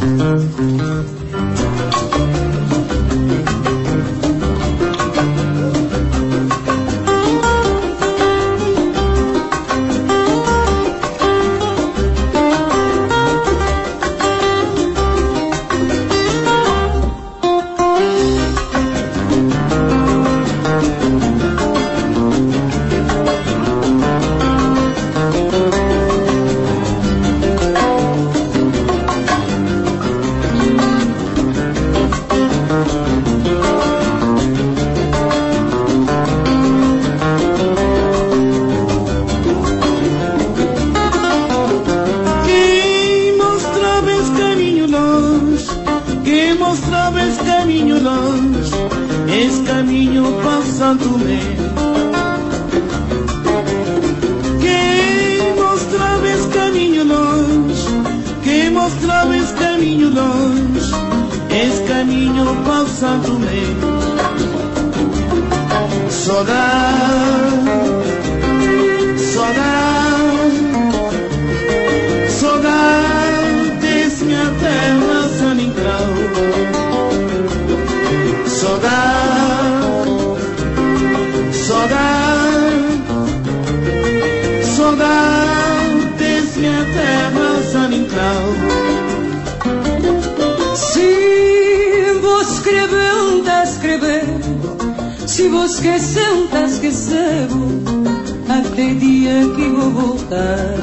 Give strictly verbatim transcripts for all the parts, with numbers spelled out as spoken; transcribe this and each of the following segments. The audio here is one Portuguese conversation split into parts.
Se vou esqueceu, tá esqueceu, até dia que vou voltar.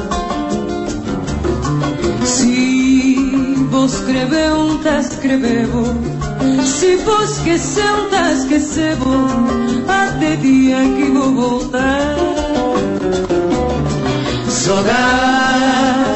Se vou escrever, tá escreveu, se vou esqueceu, tá esqueceu, até dia que vou voltar. Saudade